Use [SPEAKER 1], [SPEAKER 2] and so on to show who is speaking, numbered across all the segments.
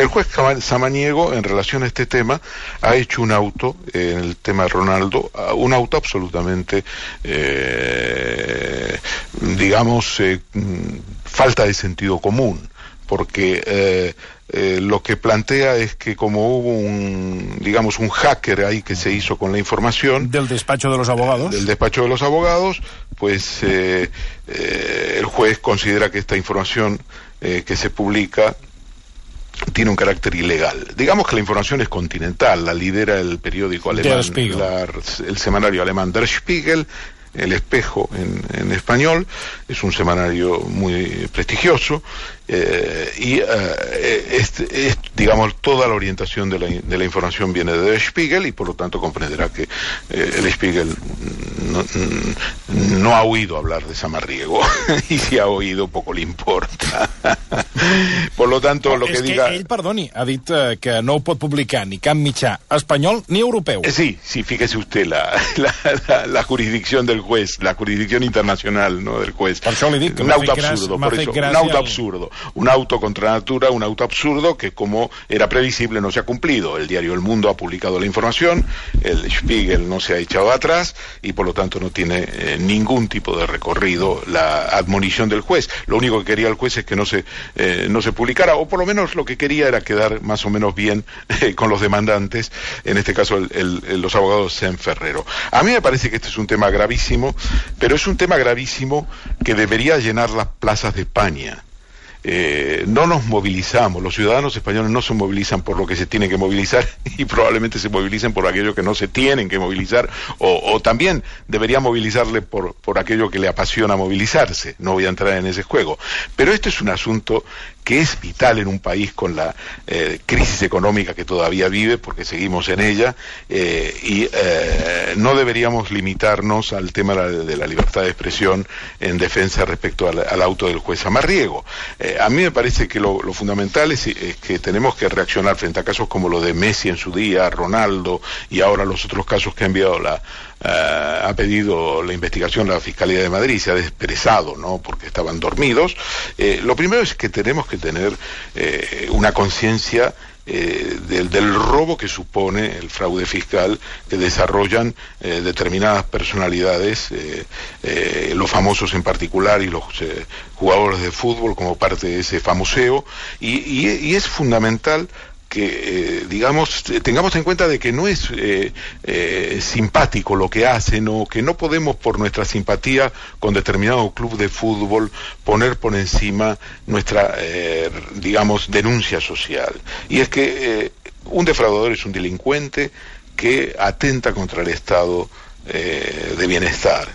[SPEAKER 1] juez Samaniego, en relación a este tema, ha hecho un auto, en el tema de Ronaldo, un auto absolutamente, falta de sentido común, porque lo que plantea es que como hubo un hacker ahí que se hizo con la información
[SPEAKER 2] del despacho de los abogados,
[SPEAKER 1] pues el juez considera que esta información que se publica tiene un carácter ilegal. Digamos que la información es continental, la lidera el periódico alemán, el semanario alemán Der Spiegel, El Espejo en español, es un semanario muy prestigioso, digamos, toda la orientación de la información viene de Der Spiegel, y por lo tanto comprenderá que el Spiegel no ha oído hablar de Samaniego, y si ha oído poco le importa. Por lo tanto, lo que diga...
[SPEAKER 2] Ell, perdoni, ha dit que no ho pot publicar ni cap mitjà espanyol ni europeu.
[SPEAKER 1] Sí, fíjese usted la jurisdicción del juez, la jurisdicción internacional, ¿no?, del juez.
[SPEAKER 2] Per això li dic que
[SPEAKER 1] un auto absurdo, por eso, un auto absurdo, un auto contra natura, un auto absurdo que, como era previsible, no se ha cumplido. El diario El Mundo ha publicado la información, el Spiegel no se ha echado atrás, y por lo tanto no tiene ningún tipo de recorrido la admonición del juez. Lo único que quería el juez es que no se publicara, o por lo menos lo que quería era quedar más o menos bien con los demandantes, en este caso los abogados Sen Ferrero. A mí me parece que este es un tema gravísimo, pero es un tema gravísimo que debería llenar las plazas de España. No nos movilizamos, los ciudadanos españoles no se movilizan por lo que se tiene que movilizar, y probablemente se movilicen por aquello que no se tienen que movilizar, o también debería movilizarle por aquello que le apasiona movilizarse. No voy a entrar en ese juego, pero este es un asunto que es vital en un país con la crisis económica que todavía vive, porque seguimos en ella, y no deberíamos limitarnos al tema de la libertad de expresión en defensa respecto al auto del juez Samaniego. A mí me parece que lo fundamental es que tenemos que reaccionar frente a casos como lo de Messi en su día, Ronaldo, y ahora los otros casos que ha enviado ha pedido la investigación la Fiscalía de Madrid, se ha desperezado, ¿no?, porque estaban dormidos. Lo primero es que tenemos que tener una conciencia del robo que supone el fraude fiscal que desarrollan determinadas personalidades, los famosos en particular, y los jugadores de fútbol como parte de ese famoseo, y es fundamental que tengamos en cuenta de que no es simpático lo que hacen, o que no podemos, por nuestra simpatía con determinado club de fútbol, poner por encima nuestra denuncia social. Y es que un defraudador es un delincuente que atenta contra el estado de bienestar.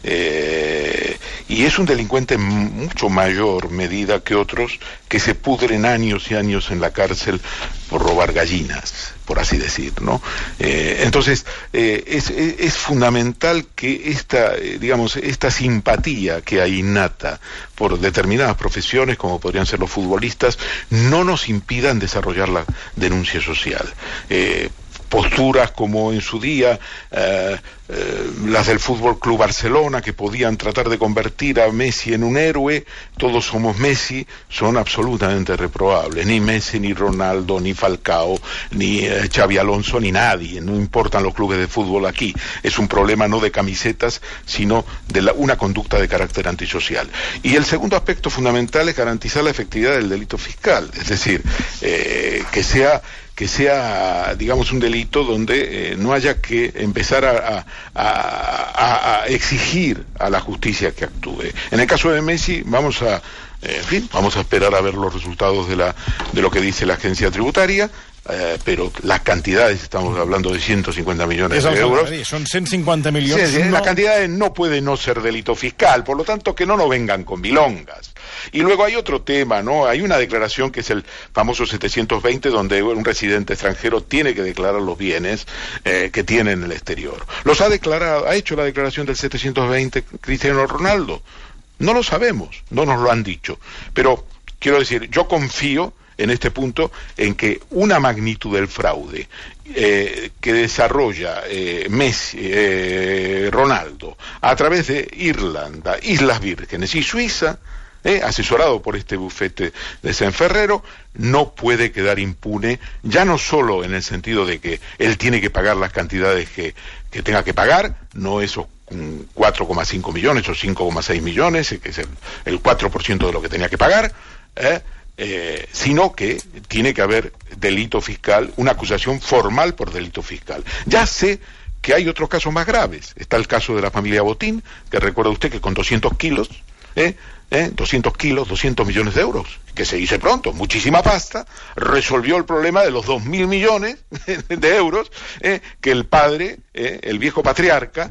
[SPEAKER 1] Y es un delincuente en mucho mayor medida que otros que se pudren años y años en la cárcel por robar gallinas, por así decir, ¿no? Entonces, es fundamental que esta simpatía que hay innata por determinadas profesiones, como podrían ser los futbolistas, no nos impidan desarrollar la denuncia social. Posturas como en su día las del Fútbol Club Barcelona, que podían tratar de convertir a Messi en un héroe, todos somos Messi, son absolutamente reprobables. Ni Messi, ni Ronaldo, ni Falcao, ni Xabi Alonso, ni nadie. No importan los clubes de fútbol aquí. Es un problema no de camisetas, sino de una conducta de carácter antisocial. Y el segundo aspecto fundamental es garantizar la efectividad del delito fiscal, es decir, que sea, digamos, un delito donde no haya que empezar a exigir a la justicia que actúe. En el caso de Messi, vamos a esperar a ver los resultados de lo que dice la agencia tributaria, pero las cantidades, estamos hablando de 150 millones de euros.
[SPEAKER 2] Son 150 millones.
[SPEAKER 1] Sí, la cantidad no puede no ser delito fiscal, por lo tanto que no nos vengan con milongas. Y luego hay otro tema, ¿no? Hay una declaración que es el famoso 720, donde un residente extranjero tiene que declarar los bienes que tiene en el exterior. ¿Ha hecho la declaración del 720 Cristiano Ronaldo? No lo sabemos, no nos lo han dicho. Pero quiero decir, yo confío en este punto en que una magnitud del fraude que desarrolla Messi, Ronaldo, a través de Irlanda, Islas Vírgenes y Suiza, asesorado por este bufete de Senferrero, no puede quedar impune, ya no solo en el sentido de que él tiene que pagar las cantidades que tenga que pagar, no esos 4,5 millones o 5,6 millones, que es el 4% de lo que tenía que pagar, sino que tiene que haber delito fiscal, una acusación formal por delito fiscal. Ya sé que hay otros casos más graves. Está el caso de la familia Botín, que recuerda usted que con 200 kilos, 200 millones de euros, que se dice pronto, muchísima pasta, resolvió el problema de los 2.000 millones de euros que el padre, el viejo patriarca,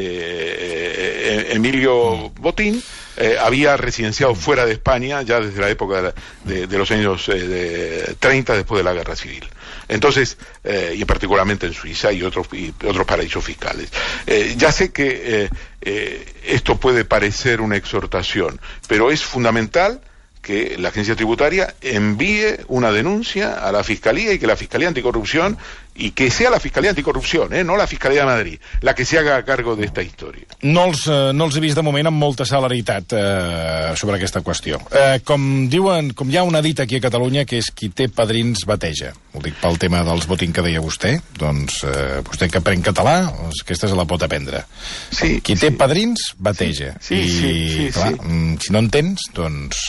[SPEAKER 1] Emilio Botín, había residenciado fuera de España ya desde la época de los años 30, después de la Guerra Civil. Entonces, y particularmente en Suiza y otros paraísos fiscales. Ya sé que esto puede parecer una exhortación, pero es fundamental que la agencia tributaria envíe una denuncia a la Fiscalía y que la Fiscalía Anticorrupción, y que sea la Fiscalía Anticorrupción, no la Fiscalía de Madrid, la que se haga a cargo de esta història.
[SPEAKER 2] No els he vist de moment amb molta celeritat sobre aquesta qüestió. Com hi ha una dita aquí a Catalunya, que és qui té padrins bateja. Ho dic pel tema dels Botín que deia vostè. Doncs vostè que aprèn català, aquesta se la pot aprendre.
[SPEAKER 1] Sí,
[SPEAKER 2] qui té padrins bateja. I clar, si no en tens, doncs...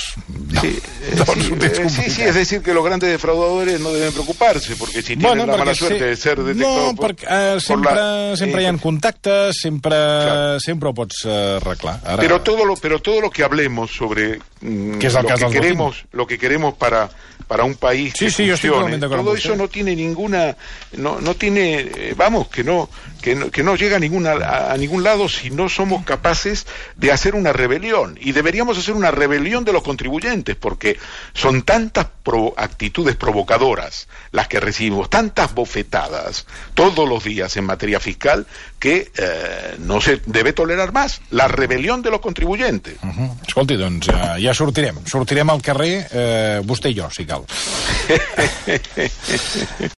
[SPEAKER 1] Sí, es decir, que los grandes defraudadores no deben preocuparse, porque si tienen la mala suerte de ser detectado...
[SPEAKER 2] No, perquè sempre hi ha contactes, sempre ho pots arreglar.
[SPEAKER 1] Pero todo lo que hablemos sobre lo que queremos para un país que funcione, todo eso no tiene ninguna... no tiene... vamos, que no llega a ningún lado si no somos capaces de hacer una rebelión. Y deberíamos hacer una rebelión de los contribuyentes, porque son tantas actitudes provocadoras las que recibimos, tantas bofetadas todos los días en materia fiscal, que no se debe tolerar más. La rebelión de los contribuyentes.
[SPEAKER 2] Escolti, doncs ja sortirem al carrer, vostè i jo, si cal.